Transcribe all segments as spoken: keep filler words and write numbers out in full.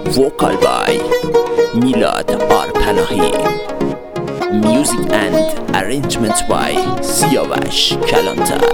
vocal by Milad Arpanahi, music and arrangement by Siyavesh Kalantar.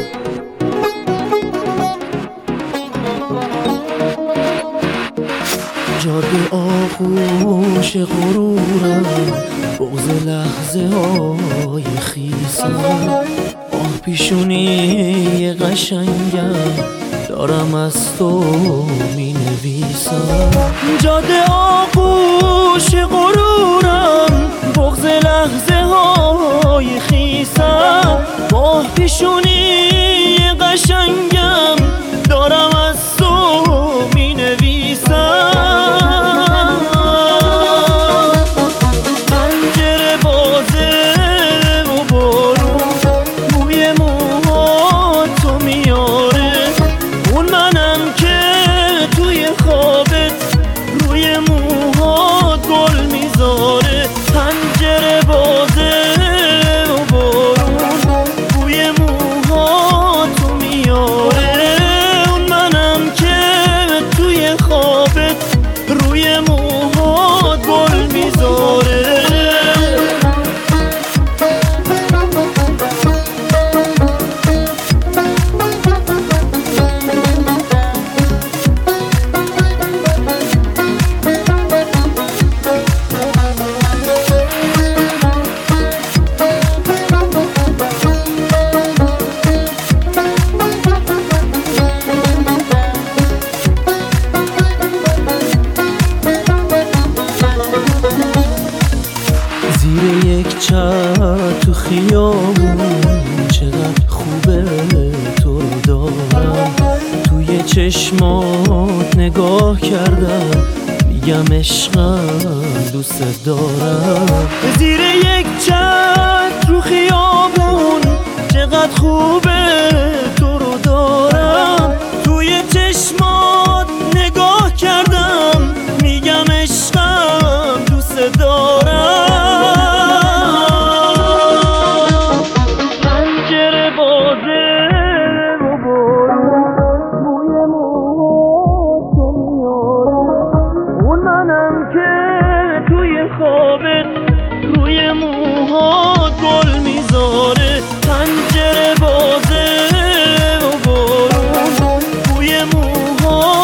جاده آغوش غرورم، بغض لحظه های خیسم، آه پیشونی قشنگم دارم از تو می نویسم. جاده آغوش غرورم، بغض لحظه های خیسم، آه پیشونی قشنگم دارم از تو می نویسم. زیر یک چتر تو خیابون چقدر خوبه تو رو دارم، توی چشمات نگاه کردم میگم عشقم دوست دارم. زیر یک چتر تو خیابون چقدر خوبه تو رو دارم، توی چشمات نگاه کردم میگم عشقم دوست دارم. روی موهات گل میذاره، پنجره بازه و بارون روی موهات